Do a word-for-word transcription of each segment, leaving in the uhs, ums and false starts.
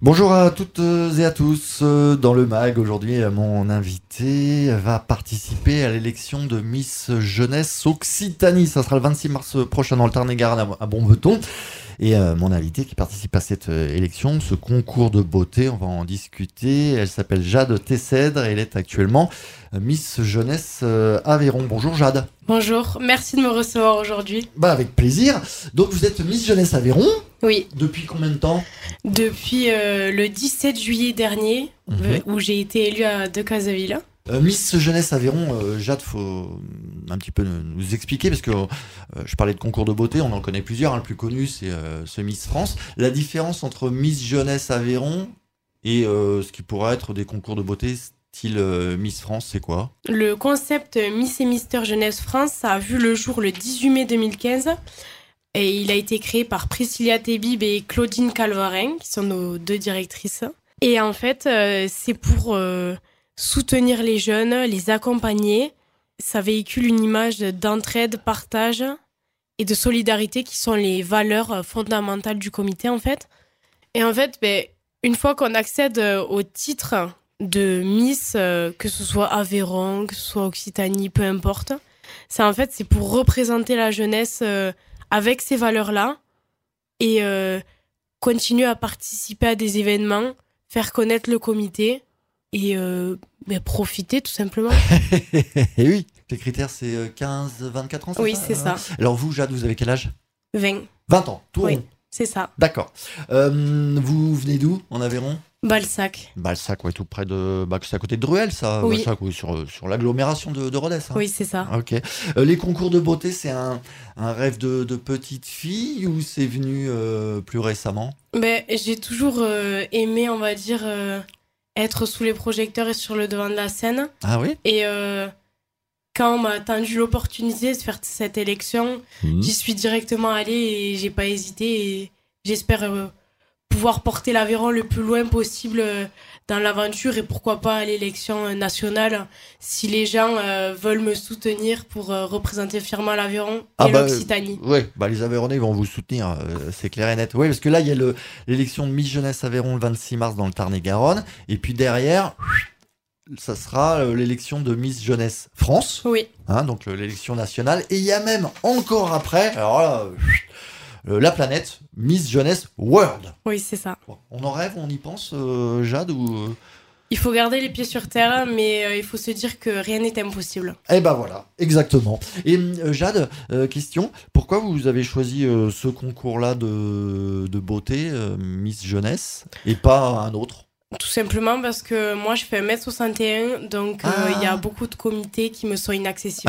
Bonjour à toutes et à tous. Dans le mag, aujourd'hui, mon invité va participer à l'élection de Miss Jeunesse Occitanie. Ça sera le vingt-six mars prochain dans le Tarn-et-Garonne à Bonveton. Et euh, mon invité qui participe à cette euh, élection, ce concours de beauté, on va en discuter. Elle s'appelle Jade Tessèdre et elle est actuellement euh, Miss Jeunesse euh, Aveyron. Bonjour Jade. Bonjour, merci de me recevoir aujourd'hui. Bah avec plaisir. Donc vous êtes Miss Jeunesse Aveyron. Oui. Depuis combien de temps ? Depuis euh, le dixsept juillet dernier, Mhm. euh, où j'ai été élue à Decazeville. Euh, Miss Jeunesse Aveyron, euh, Jade, faut un petit peu nous expliquer parce que euh, je parlais de concours de beauté, on en connaît plusieurs. Hein, le plus connu, c'est euh, ce Miss France. La différence entre Miss Jeunesse Aveyron et euh, ce qui pourrait être des concours de beauté style euh, Miss France, c'est quoi ? Le concept Miss et Mister Jeunesse France, ça a vu le jour le dix-huit mai deux mille quinze. Et il a été créé par Priscilla Tebib et Claudine Calvarin, qui sont nos deux directrices. Et en fait, euh, c'est pour euh, soutenir les jeunes, les accompagner. Ça véhicule une image d'entraide, partage et de solidarité qui sont les valeurs fondamentales du comité, en fait. Et en fait, ben, une fois qu'on accède au titre de Miss, euh, que ce soit Aveyron, que ce soit Occitanie, peu importe, ça, en fait, c'est pour représenter la jeunesse euh, avec ces valeurs-là et euh, continuer à participer à des événements, faire connaître le comité et euh, ben, profiter tout simplement. Et oui, les critères c'est quinze vingt-quatre ans, c'est Oui, ça ? c'est ça. Alors vous, Jade, vous avez quel âge ? vingt, vingt ans, tout oui, rond. c'est ça. D'accord. Euh, vous venez d'où en Aveyron ? Balsac. Balsac, ouais, tout près de. Bah, c'est à côté de Druel, ça. Oui. Balsac, oui, sur, sur l'agglomération de, de Rodez. Hein. Oui, c'est ça. Ok. Euh, les concours de beauté, c'est un, un rêve de, de petite fille ou c'est venu euh, plus récemment ? Ben, j'ai toujours euh, aimé, on va dire, euh, être sous les projecteurs et sur le devant de la scène. Ah oui ? Et euh, quand on m'a tendu l'opportunité de faire cette élection, Mmh. j'y suis directement allée et j'ai pas hésité. Et j'espère euh, pouvoir porter l'Aveyron le plus loin possible euh, dans l'aventure et pourquoi pas à l'élection euh, nationale si les gens euh, veulent me soutenir pour euh, représenter fièrement l'Aveyron et Ah bah, l'Occitanie. Ouais, bah les Aveyronnais vont vous soutenir, euh, c'est clair et net. Oui, parce que là, il y a le- l'élection de Miss Jeunesse Aveyron le vingt-six mars dans le Tarn-et-Garonne. Et puis derrière, ça sera euh, l'élection de Miss Jeunesse France. Oui, Hein, donc le- l'élection nationale. Et il y a même encore après, alors là, euh, la planète, Miss Jeunesse World. oui, c'est ça. Bon, on en rêve, on y pense, euh, Jade ou euh Il faut garder les pieds sur terre, mais euh, il faut se dire que rien n'est impossible. Eh ben voilà, exactement. Et euh, Jade, euh, question, pourquoi vous avez choisi euh, ce concours-là de, de beauté, euh, Miss Jeunesse, et pas un autre ? Tout simplement parce que moi, je fais un mètre soixante et un, donc euh, il Ah. y a beaucoup de comités qui me sont inaccessibles.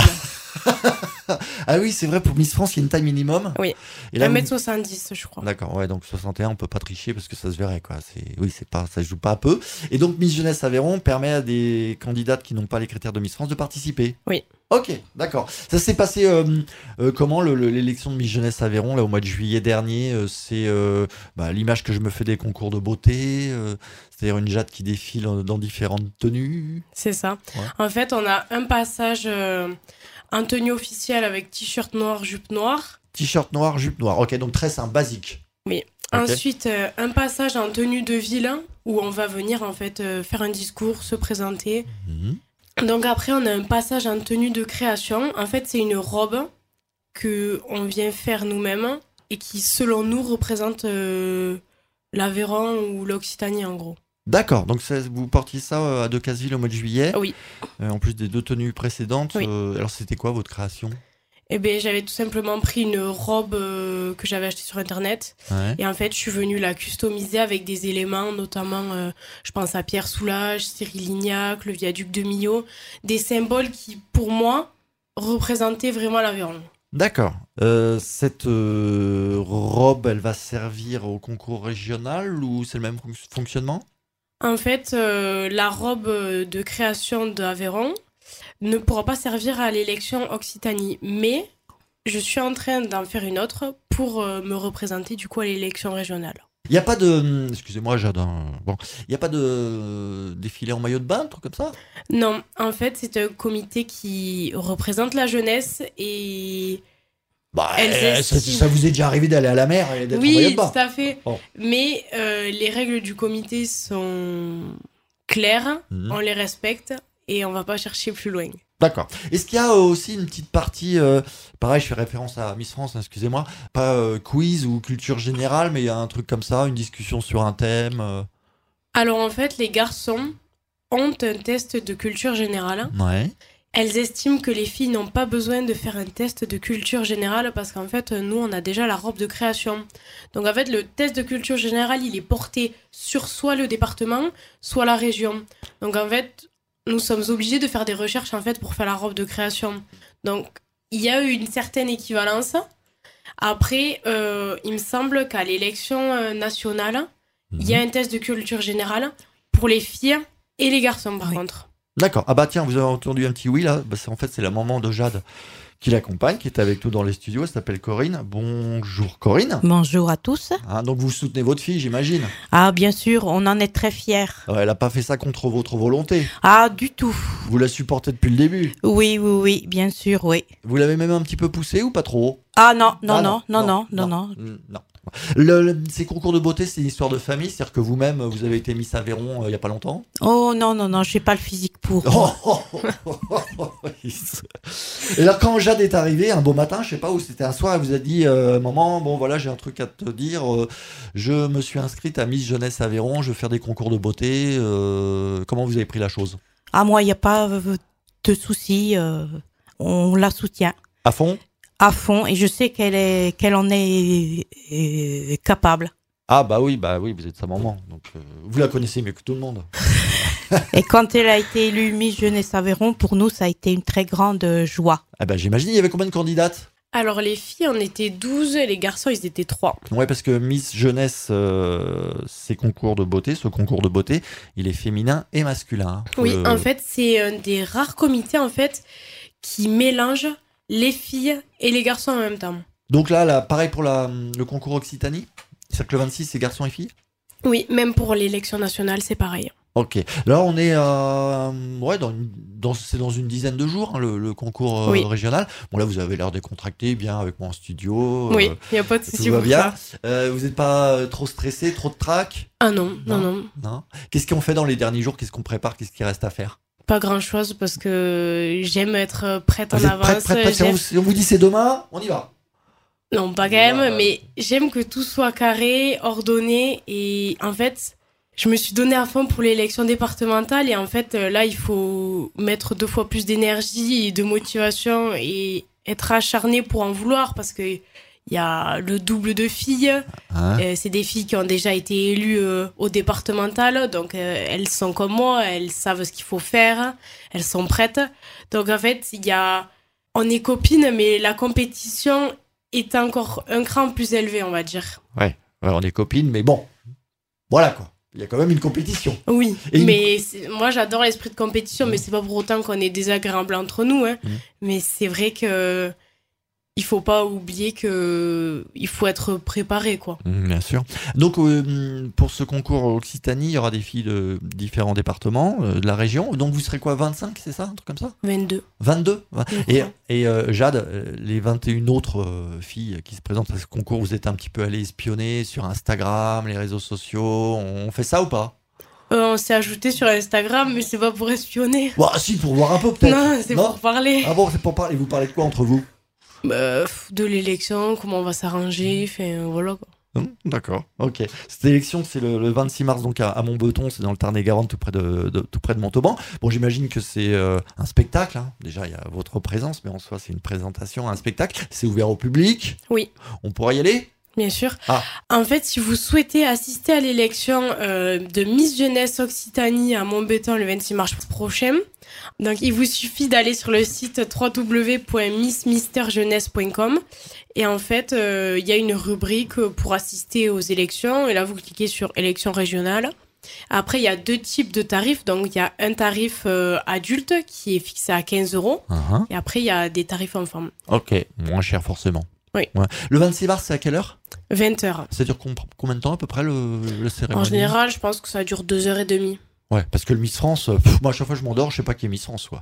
Ah oui, c'est vrai, pour Miss France, il y a une taille minimum. Oui. Et là, un vous- mètre soixante-dix, je crois. D'accord, ouais, donc soixante et un, on peut pas tricher parce que ça se verrait, quoi. C'est, oui, c'est pas, ça se joue pas à peu. Et donc, Miss Jeunesse Aveyron permet à des candidates qui n'ont pas les critères de Miss France de participer. Oui. Ok, d'accord. Ça s'est passé euh, euh, comment le- le- l'élection de Miss Jeunesse Aveyron là au mois de juillet dernier euh, C'est euh, bah, l'image que je me fais des concours de beauté, euh, c'est-à-dire une Jade qui défile euh, dans différentes tenues. C'est ça. Ouais. En fait, on a un passage euh, en tenue officielle avec t-shirt noir, jupe noire. T-shirt noir, jupe noire. Ok, donc très simple, basique. Oui. Ok. Ensuite, euh, un passage en tenue de ville où on va venir en fait euh, faire un discours, se présenter. Mhm. Donc après, on a un passage en tenue de création. En fait, c'est une robe que on vient faire nous-mêmes et qui, selon nous, représente euh, l'Aveyron ou l'Occitanie en gros. D'accord, donc ça, vous portiez ça euh, à Decazeville au mois de juillet, Oui. euh, en plus des deux tenues précédentes. Oui. euh, alors c'était quoi votre création ? Eh bien, j'avais tout simplement pris une robe euh, que j'avais achetée sur Internet. Ouais. Et en fait, je suis venue la customiser avec des éléments, notamment, euh, je pense à Pierre Soulages, Cyril Lignac, le viaduc de Millau. Des symboles qui, pour moi, représentaient vraiment l'Aveyron. D'accord. Euh, cette euh, robe, elle va servir au concours régional ou c'est le même fonc- fonctionnement ? En fait, euh, la robe de création d'Aveyron ne pourra pas servir à l'élection Occitanie. Mais je suis en train d'en faire une autre pour euh, me représenter du coup à l'élection régionale. Il n'y a pas de... Excusez-moi, Jade. hein. Bon, il n'y a pas de euh, défilé en maillot de bain, un truc comme ça ? Non, en fait, c'est un comité qui représente la jeunesse et Bah, elles euh, ça, estiment... ça vous est déjà arrivé d'aller à la mer et d'être Oui, envoyé de bas. tout à fait. Bon. Mais euh, les règles du comité sont claires, Mmh. on les respecte et on va pas chercher plus loin. D'accord. Est-ce qu'il y a aussi une petite partie, euh, pareil, je fais référence à Miss France, hein, excusez-moi, pas euh, quiz ou culture générale, mais il y a un truc comme ça, une discussion sur un thème euh... Alors en fait, les garçons ont un test de culture générale. Ouais. Elles estiment que les filles n'ont pas besoin de faire un test de culture générale parce qu'en fait, nous, on a déjà la robe de création. Donc en fait, le test de culture générale, il est porté sur soit le département, soit la région. Donc en fait, nous sommes obligés de faire des recherches en fait pour faire la robe de création. Donc il y a eu une certaine équivalence. Après, euh, il me semble qu'à l'élection nationale, il mmh. y a un test de culture générale pour les filles et les garçons par oui. contre. D'accord. Ah bah tiens, vous avez entendu un petit oui là. Bah, c'est, en fait, c'est la maman de Jade qui l'accompagne, qui est avec nous dans les studios. Elle s'appelle Corinne. Bonjour Corinne. Bonjour à tous. Hein, donc vous soutenez votre fille, j'imagine. Ah bien sûr, on en est très fiers. Ouais, elle n'a pas fait ça contre votre volonté. Ah du tout. Vous la supportez depuis le début. Oui, oui, oui, bien sûr, oui. Vous l'avez même un petit peu poussée ou pas trop? Ah non, non, ah, non, non, non, non, non, non. non. non. Le, le, ces concours de beauté, c'est une histoire de famille, c'est-à-dire que vous-même, vous avez été Miss Aveyron il euh, n'y a pas longtemps? Oh non, non, non, j'ai pas le physique pour. Oh, oh, oh, oh, oh. Et là, quand Jade est arrivée, un beau matin, je sais pas où, c'était un soir, elle vous a dit euh, maman, bon voilà, j'ai un truc à te dire, euh, je me suis inscrite à Miss Jeunesse Aveyron, je vais faire des concours de beauté. Euh, comment vous avez pris la chose? Ah, moi, il n'y a pas euh, de souci, euh, on la soutient. À fond? À fond, et je sais qu'elle est, qu'elle en est, est capable. Ah bah oui, bah oui, vous êtes sa maman, donc euh, vous la connaissez mieux que tout le monde. Et quand elle a été élue Miss Jeunesse Aveyron, pour nous, ça a été une très grande joie. Ah bah j'imagine, il y avait combien de candidates? Alors les filles, on était douze, et les garçons, ils étaient trois. Ouais, parce que Miss Jeunesse, euh, ces concours de beauté, ce concours de beauté, il est féminin et masculin. Oui, le... en fait, c'est un des rares comités, en fait, qui mélange les filles et les garçons en même temps. Donc là, là pareil pour la, le concours Occitanie? C'est-à-dire que le vingt-six, c'est garçons et filles? Oui, même pour l'élection nationale, c'est pareil. Ok. Là, on est euh, ouais, dans une, dans, c'est dans une dizaine de jours, hein, le, le concours euh, oui. régional. Bon, là, vous avez l'air décontracté, bien avec moi en studio. Oui, il n'y a pas de souci pour bien. ça. Euh, vous n'êtes pas trop stressé, trop de trac? Ah non, non, non, non. non. Qu'est-ce qu'on fait dans les derniers jours? Qu'est-ce qu'on prépare? Qu'est-ce qu'il reste à faire? Pas grand-chose, parce que j'aime être prête en vous avance. Prête, prête, prête. Si, on, si on vous dit c'est demain, on y va. Non, pas quand même, ouais, mais j'aime que tout soit carré, ordonné, et en fait, je me suis donné à fond pour l'élection départementale, et en fait, là, il faut mettre deux fois plus d'énergie et de motivation, et être acharné pour en vouloir, parce que il y a le double de filles, hein? euh, c'est des filles qui ont déjà été élues euh, au départemental, donc euh, elles sont comme moi, elles savent ce qu'il faut faire, elles sont prêtes, donc en fait, il y a... on est copines, mais la compétition est encore un cran plus élevé, on va dire. Ouais, ouais on est copines, mais bon, voilà quoi. Il y a quand même une compétition. Oui, et mais une... moi j'adore l'esprit de compétition, mmh. mais c'est pas pour autant qu'on est désagréable entre nous. Hein. Mmh. Mais c'est vrai que il faut pas oublier que il faut être préparé, quoi. Mmh, bien sûr. Donc euh, pour ce concours Occitanie, il y aura des filles de différents départements euh, de la région. Donc vous serez quoi, vingt-cinq, c'est ça, un truc comme ça? vingt-deux. vingt-deux. Et, et euh, Jade, euh, les vingt et une autres euh, filles qui se présentent à ce concours, vous êtes un petit peu allé espionner sur Instagram, les réseaux sociaux. On fait ça ou pas? Euh, on s'est ajouté sur Instagram, mais c'est pas pour espionner. Bah si, pour voir un peu peut-être. Non, c'est non pour parler. Ah bon, c'est pour parler. Vous parlez de quoi entre vous? Bah, de l'élection, comment on va s'arranger, enfin voilà quoi. Hum, d'accord, ok. Cette élection, c'est le, le vingt-six mars, donc à, à Montbeton, c'est dans le Tarn-et-Garonne, tout près de, de, tout près de Montauban. Bon, j'imagine que c'est euh, un spectacle, hein. Déjà, il y a votre présence, mais en soi, c'est une présentation, un spectacle. C'est ouvert au public. Oui. On pourra y aller? Bien sûr. Ah. En fait, si vous souhaitez assister à l'élection euh, de Miss Jeunesse Occitanie à Montbeton le vingt-six mars prochain, donc il vous suffit d'aller sur le site w w w point miss mister jeunesse point com et en fait, il euh, y a une rubrique pour assister aux élections et là, vous cliquez sur élections régionales. Après, il y a deux types de tarifs. Donc, il y a un tarif euh, adulte qui est fixé à quinze euros uh-huh. et après, il y a des tarifs enfants. Ok, moins cher forcément. Oui. Ouais. Le vingt-six mars, c'est à quelle heure? vingt heures. Ça dure combien de temps à peu près le, le cérémonie? En général, je pense que ça dure deux heures et demie. Ouais, parce que le Miss France, pff, moi à chaque fois je m'endors, je sais pas qui est Miss France, quoi.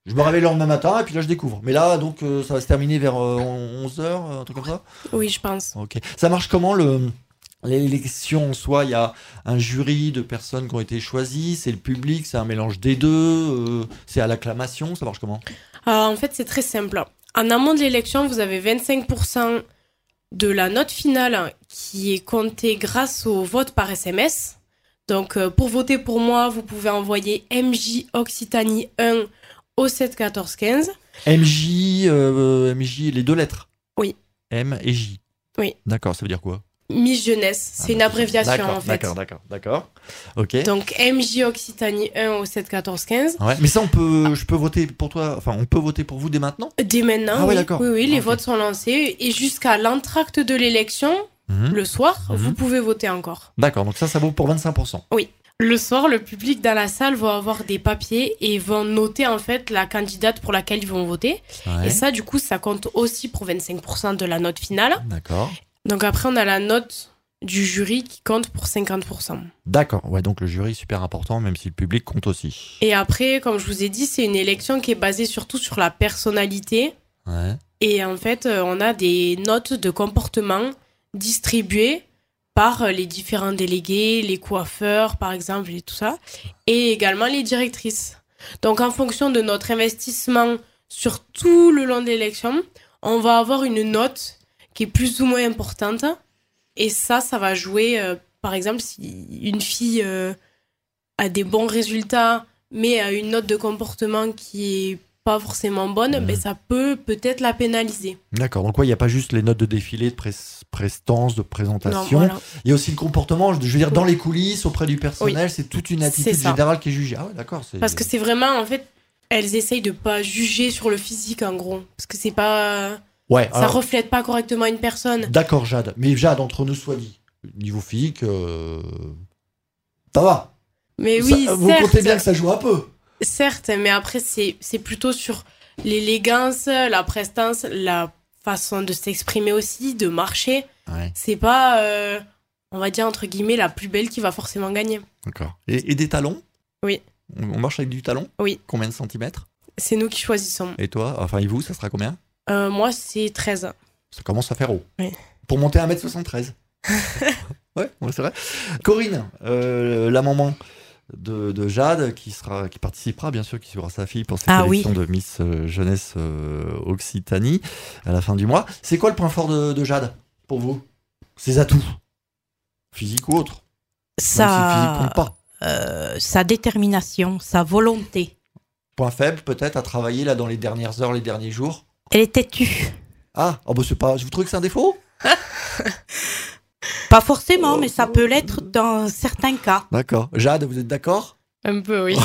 Je me réveille le lendemain matin et puis là je découvre. Mais là, donc, euh, ça va se terminer vers euh, onze heures, un truc comme ça. Oui, je pense. Ok. Ça marche comment le l'élection en soi? Il y a un jury de personnes qui ont été choisies, c'est le public, c'est un mélange des deux, euh, c'est à l'acclamation, ça marche comment? Alors, en fait, c'est très simple. En amont de l'élection, vous avez vingt-cinq pour cent de la note finale qui est comptée grâce au vote par S M S. Donc, euh, pour voter pour moi, vous pouvez envoyer M J Occitanie un au sept quatorze quinze. M J, euh, M J, les deux lettres. Oui. M et J. Oui. D'accord, ça veut dire quoi? Miss Jeunesse, c'est Ah, une abréviation d'accord, en fait. D'accord, d'accord, d'accord. Ok. Donc M J Occitanie un au sept quatorze quinze. Ouais, mais ça, on peut, je peux voter pour toi. Enfin, on peut voter pour vous dès maintenant. Dès maintenant, Ah ouais, oui, d'accord. oui, oui, les Ok. votes sont lancés et jusqu'à l'entracte de l'élection, Mhm. le soir, Mhm. vous pouvez voter encore. D'accord, donc ça, ça vaut pour vingt-cinq pour cent. Le soir, le public dans la salle va avoir des papiers et vont noter en fait la candidate pour laquelle ils vont voter. Ouais. Et ça, du coup, ça compte aussi pour vingt-cinq pour cent de la note finale. D'accord. Donc après, on a la note du jury qui compte pour cinquante pour cent. D'accord. Ouais, donc le jury est super important, même si le public compte aussi. Et après, comme je vous ai dit, c'est une élection qui est basée surtout sur la personnalité. Ouais. Et en fait, euh, on a des notes de comportement distribuées par les différents délégués, les coiffeurs, par exemple, et tout ça, et également les directrices. Donc, en fonction de notre investissement sur tout le long de l'élection, on va avoir une note qui est plus ou moins importante. Et ça, ça va jouer, euh, par exemple, si une fille euh, a des bons résultats, mais a une note de comportement qui est pas forcément bonne, Mmh. ben ça peut peut-être la pénaliser. D'accord. Donc, ouais, il n'y a pas juste les notes de défilé, de pres- prestance, de Non, présentation. voilà. Il y a aussi le comportement, je veux dire, dans les coulisses, auprès du personnel, c'est toute une attitude C'est ça. générale qui est jugée. Ah ouais, d'accord. c'est- Parce que c'est vraiment, en fait, elles essayent de pas juger sur le physique, en gros. Parce que c'est pas... Ouais, Ça alors, reflète pas correctement une personne. d'accord, Jade. Mais Jade, entre nous soit dit, niveau physique, euh, ça va. Mais Ça- oui, vous certes, comptez bien que ça joue un peu. certes, mais après, c'est c'est plutôt sur l'élégance, la prestance, la façon de s'exprimer aussi, de marcher. Ouais, C'est pas, euh, on va dire, entre guillemets, la plus belle qui va forcément gagner. d'accord. Et, et des talons? Oui. On on marche avec du talon? Oui. Combien de centimètres? C'est nous qui choisissons. Et toi? Enfin, et vous, ça sera combien? Euh, moi, c'est treize. Ça commence à faire haut. Oui. Pour monter à un mètre soixante-treize. ouais, ouais, c'est vrai. Corinne, euh, la maman de, de Jade, qui, sera, qui participera, bien sûr, qui suivra sa fille pour cette Ah élection de Miss euh, Jeunesse euh, Occitanie à la fin du mois. C'est quoi le point fort de, de Jade, pour vous? Ses atouts? Physique ou autre? Même si le physique Sa, compte pas. euh, sa détermination, sa volonté. Point faible, peut-être, à travailler là dans les dernières heures, les derniers jours? Elle est têtue. Ah, oh bah c'est pas... vous trouvez que c'est un défaut? Pas forcément, mais ça peut l'être dans certains cas. D'accord. Jade, vous êtes d'accord? Un peu, oui.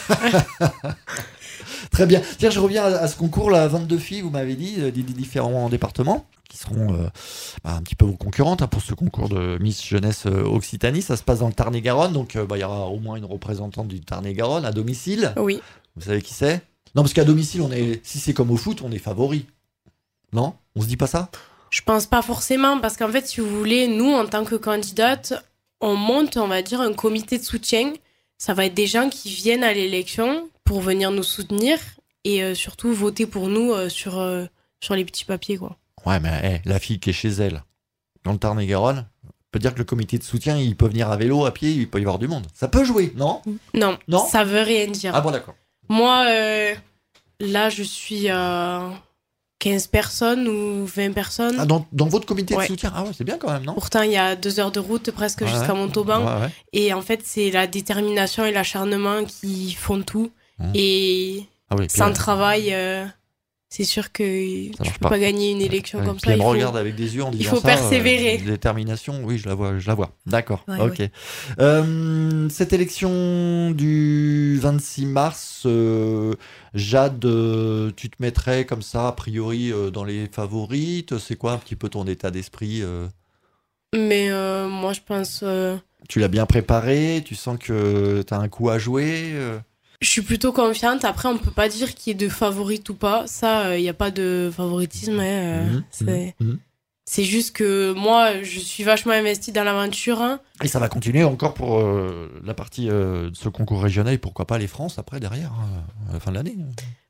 Très bien. Tiens, je reviens à, à ce concours, là, vingt-deux filles, vous m'avez dit, euh, des, des différents départements, qui seront euh, bah, un petit peu vos concurrentes hein, pour ce concours de Miss Jeunesse euh, Occitanie. Ça se passe dans le Tarn-et-Garonne, donc euh, bah, il y aura au moins une représentante du Tarn-et-Garonne à domicile. Oui. Vous savez qui c'est? Non, parce qu'à domicile, on est, si c'est comme au foot, on est favori. Non? On se dit pas ça? Je pense pas forcément, parce qu'en fait, si vous voulez, nous, en tant que candidate, on monte, on va dire, un comité de soutien. Ça va être des gens qui viennent à l'élection pour venir nous soutenir et euh, surtout voter pour nous euh, sur, euh, sur les petits papiers, quoi. Ouais, mais hey, la fille qui est chez elle, dans le Tarn-et-Garonne, on peut dire que le comité de soutien, il peut venir à vélo, à pied, il peut y avoir du monde. Ça peut jouer, non? Non, Non ça veut rien dire. Ah bon, d'accord. Moi, euh, là, je suis à quinze personnes ou vingt personnes. Ah, dans, dans votre comité Ouais. de soutien? Ah ouais, c'est bien quand même, non? Pourtant, il y a deux heures de route presque Ouais, jusqu'à ouais. Montauban. Ouais, ouais. Et en fait, c'est la détermination et l'acharnement qui font tout. Mmh. Et Ah oui, puis, sans euh, travail, euh, c'est sûr que tu marche peux pas. pas gagner une élection ouais, comme puis ça. elle Il me faut... regarde avec des yeux en disant faut ça, persévérer. euh, détermination, oui, je la vois, je la vois. D'accord, Ouais, ok. Euh, cette élection du vingt-six mars, euh, Jade, euh, tu te mettrais comme ça, a priori, euh, dans les favorites. C'est quoi un petit peu ton état d'esprit euh Mais euh, moi, je pense... euh, Tu l'as bien préparé? Tu sens que tu as un coup à jouer euh Je suis plutôt confiante. Après, on peut pas dire qu'il y ait de favorite ou pas. Ça, il n'y a pas de favoritisme. hein, euh, Mhm, c'est... mhm, mhm. c'est juste que moi, je suis vachement investie dans l'aventure. hein. Et ça va continuer encore pour euh, la partie euh, de ce concours régional et pourquoi pas les France après, derrière, hein, à la fin de l'année.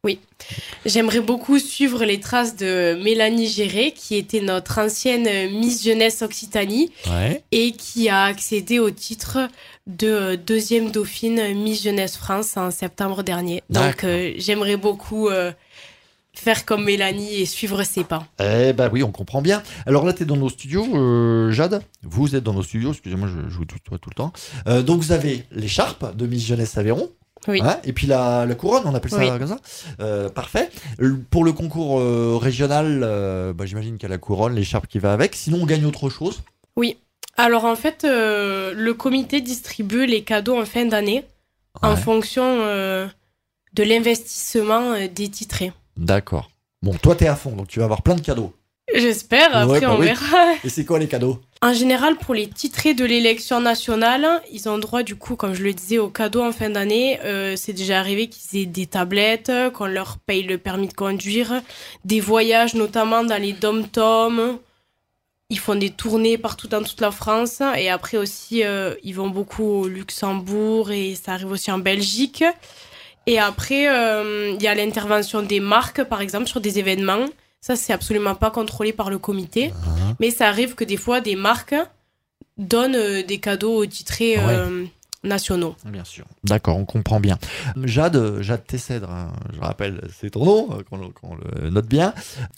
Oui, j'aimerais beaucoup suivre les traces de Mélanie Géré, qui était notre ancienne Miss Jeunesse Occitanie Ouais. et qui a accédé au titre de deuxième dauphine Miss Jeunesse France en septembre dernier. Donc D'accord. euh, j'aimerais beaucoup euh, faire comme Mélanie et suivre ses pas. Eh ben oui, on comprend bien. Alors là, tu es dans nos studios, euh, Jade. Vous êtes dans nos studios, excusez-moi, je, je vous tutoie tout le temps. Euh, donc vous avez l'écharpe de Miss Jeunesse Aveyron. Oui. Hein, et puis la, la couronne, on appelle ça Oui. comme ça. Euh, parfait. Le- Pour le concours euh, régional, euh, bah, j'imagine qu'il y a la couronne, l'écharpe qui va avec. Sinon, on gagne autre chose. Oui. Alors en fait, euh, le comité distribue les cadeaux en fin d'année en Ouais. fonction euh, de l'investissement euh, des titrés. D'accord. Bon, toi, t'es à fond, donc tu vas avoir plein de cadeaux. J'espère, Ouais, après bah on oui. verra. Et c'est quoi les cadeaux? En général, pour les titrés de l'élection nationale, ils ont droit, du coup, comme je le disais, aux cadeaux en fin d'année. Euh, c'est déjà arrivé qu'ils aient des tablettes, qu'on leur paye le permis de conduire, des voyages, notamment dans les dom-toms. Ils font des tournées partout dans toute la France. Et après aussi, euh, ils vont beaucoup au Luxembourg et ça arrive aussi en Belgique. Et après, euh, il y a l'intervention des marques, par exemple, sur des événements. Ça, c'est absolument pas contrôlé par le comité. Hein. Mais ça arrive que des fois, des marques donnent euh, des cadeaux aux titrés euh, nationaux. Bien sûr. D'accord, on comprend bien. Jade, Jade Tessèdre, hein, je rappelle, c'est ton nom, euh, qu'on, qu'on le note bien.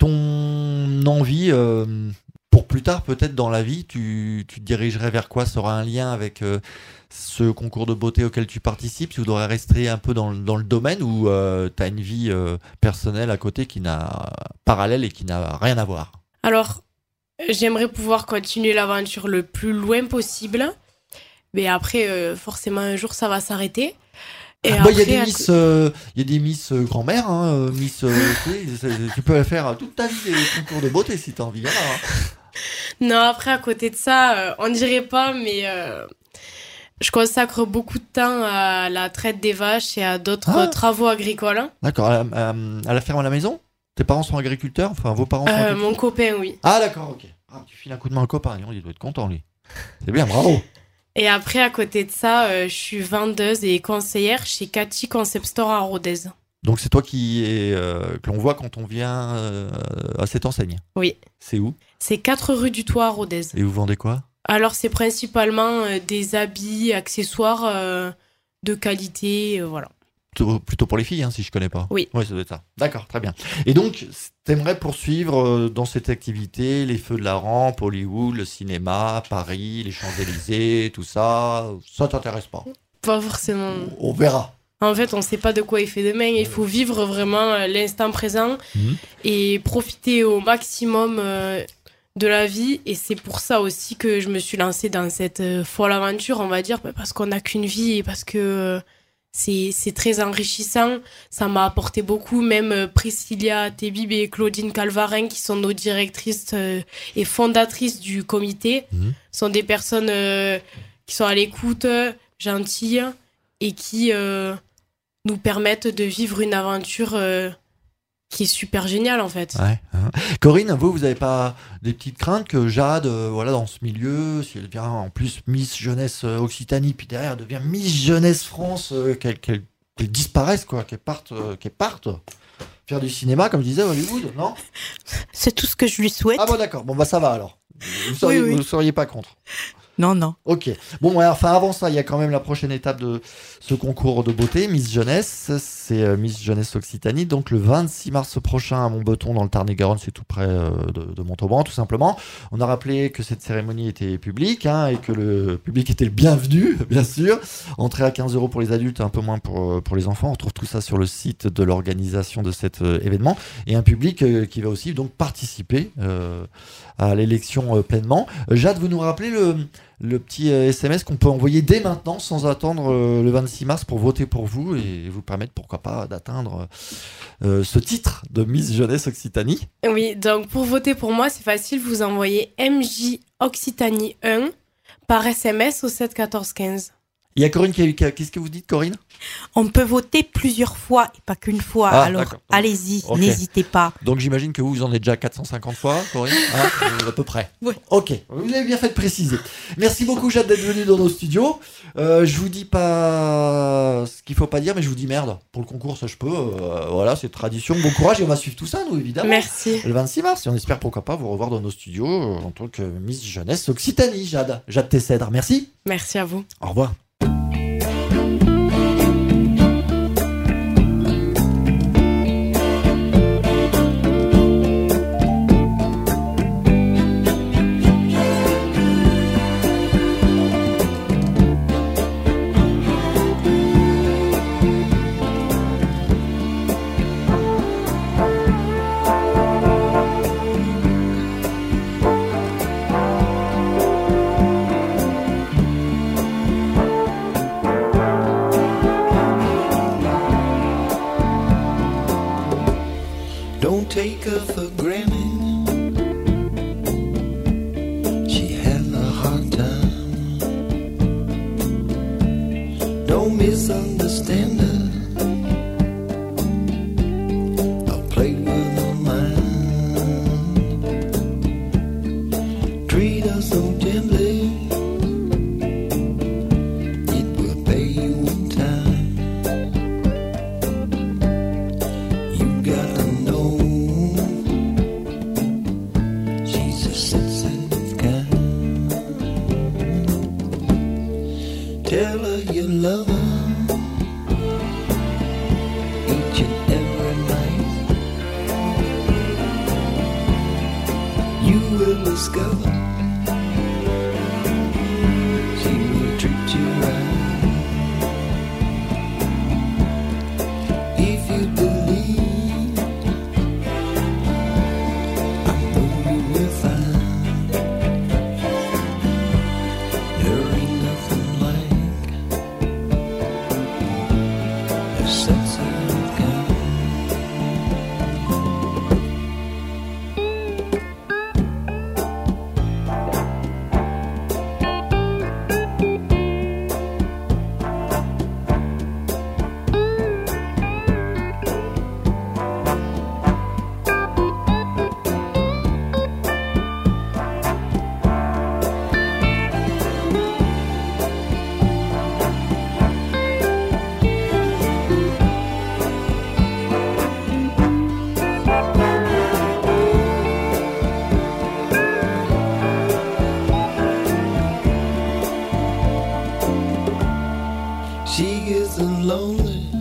Ton envie, euh, pour plus tard, peut-être dans la vie, tu, tu te dirigerais vers quoi? Ça aura un lien avec euh, ce concours de beauté auquel tu participes? Tu voudrais rester un peu dans, le- dans le domaine ou euh, tu as une vie euh, personnelle à côté qui n'a parallèle et qui n'a rien à voir? Alors, j'aimerais pouvoir continuer l'aventure le plus loin possible. Mais après, euh, forcément, un jour, ça va s'arrêter. Et Ah bah, il y a après, des à Miss, co- euh, il y a des Miss euh, grand-mère, hein, euh, Miss, euh, tu sais, c'est- tu peux faire toute ta vie des concours de beauté si tu as envie. Voilà, hein. Non, après, à côté de ça, euh, on dirait pas, mais euh, je consacre beaucoup de temps à la traite des vaches et à d'autres Ah. travaux agricoles. D'accord, à, à- à la ferme à la maison? Tes parents sont agriculteurs? Enfin, vos parents sont Euh, agriculteurs? mon copain, oui. Ah d'accord, ok. Ah, tu files un coup de main au copain, il doit être content lui. C'est bien, bravo. Et après, à côté de ça, euh, je suis vendeuse et conseillère chez Cathy Concept Store à Rodez. Donc c'est toi qui est, euh, que l'on voit quand on vient euh, à cette enseigne? Oui. C'est où? C'est quatre rue du Toit à Rodez. Et vous vendez quoi? Alors, c'est principalement euh, des habits, accessoires euh, de qualité, euh, voilà. Plutôt, plutôt pour les filles, hein, si je connais pas. Oui. Oui, ça doit être ça. D'accord, très bien. Et donc, t'aimerais poursuivre euh, dans cette activité les feux de la rampe, Hollywood, le cinéma, Paris, les Champs-Élysées, tout ça. Ça t'intéresse pas? Pas forcément. On verra. En fait, on ne sait pas de quoi il fait demain. Il faut vivre vraiment euh, l'instant présent Mhm. et profiter au maximum euh, de la vie. Et c'est pour ça aussi que je me suis lancée dans cette euh, folle aventure, on va dire, bah, parce qu'on n'a qu'une vie et parce que euh, c'est, c'est très enrichissant. Ça m'a apporté beaucoup, même euh, Priscilla Tebib et Claudine Calvarin, qui sont nos directrices euh, et fondatrices du comité, Mhm. sont des personnes euh, qui sont à l'écoute, gentilles et qui euh, nous permettent de vivre une aventure euh, qui est super géniale en fait. Ouais. hein. Corinne, vous, vous n'avez pas des petites craintes que Jade, euh, voilà, dans ce milieu, si elle devient en plus Miss Jeunesse euh, Occitanie, puis derrière elle devient Miss Jeunesse France, euh, qu'elle, qu'elle- qu'elle disparaisse, quoi, qu'elle parte, euh, qu'elle parte faire du cinéma, comme je disais, à Hollywood, non? C'est tout ce que je lui souhaite. Ah bon, d'accord. Bon, bah ça va alors. Vous seriez, Oui, oui. vous seriez pas contre. Non, non. Ok. Bon, ouais, enfin, avant ça, il y a quand même la prochaine étape de ce concours de beauté, Miss Jeunesse. C'est euh, Miss Jeunesse Occitanie. Donc, le vingt-six mars prochain à Montbeton, dans le Tarn-et-Garonne, c'est tout près euh, de, de Montauban, tout simplement. On a rappelé que cette cérémonie était publique hein, et que le public était le bienvenu, bien sûr. Entrée à quinze euros pour les adultes, un peu moins pour, euh, pour les enfants. On retrouve tout ça sur le site de l'organisation de cet euh, événement. Et un public euh, qui va aussi donc participer euh, à l'élection euh, pleinement. Euh, Jade, vous nous rappelez le, le petit euh, S M S qu'on peut envoyer dès maintenant sans attendre euh, le vingt-six mars pour voter pour vous et vous permettre pourquoi pas d'atteindre euh, ce titre de Miss Jeunesse Occitanie. Oui, donc pour voter pour moi, c'est facile, vous envoyez M J Occitanie un par S M S au sept quatorze quinze. Il y a Corinne qui a eu. Qu'est-ce que vous dites, Corinne? On peut voter plusieurs fois et pas qu'une fois. Ah, Alors, d'accord. allez-y, Ok. n'hésitez pas. Donc j'imagine que vous, vous en êtes déjà quatre cent cinquante fois, Corinne, hein, euh, à peu près. Oui. Ok, vous avez bien fait de préciser. Merci beaucoup, Jade, d'être venue dans nos studios. Euh, je vous dis pas ce qu'il faut pas dire, mais je vous dis merde. Pour le concours, ça je peux. Euh, voilà, c'est tradition. Bon courage et on va suivre tout ça, nous, évidemment. Merci. Le vingt-six mars, et on espère pourquoi pas vous revoir dans nos studios euh, en tant que Miss Jeunesse Occitanie, Jade. Jade Tessèdre, merci. Merci à vous. Au revoir. Don't take her for granted. She has a hard time. Don't misunderstand her. I'll play with her mind. Treat her so gently. It will pay you in time. You gotta know. Tell her you love her each and every night. You will discover she will treat you right. If you believe, I know you will find there ain't nothing like sense of kind. She isn't lonely.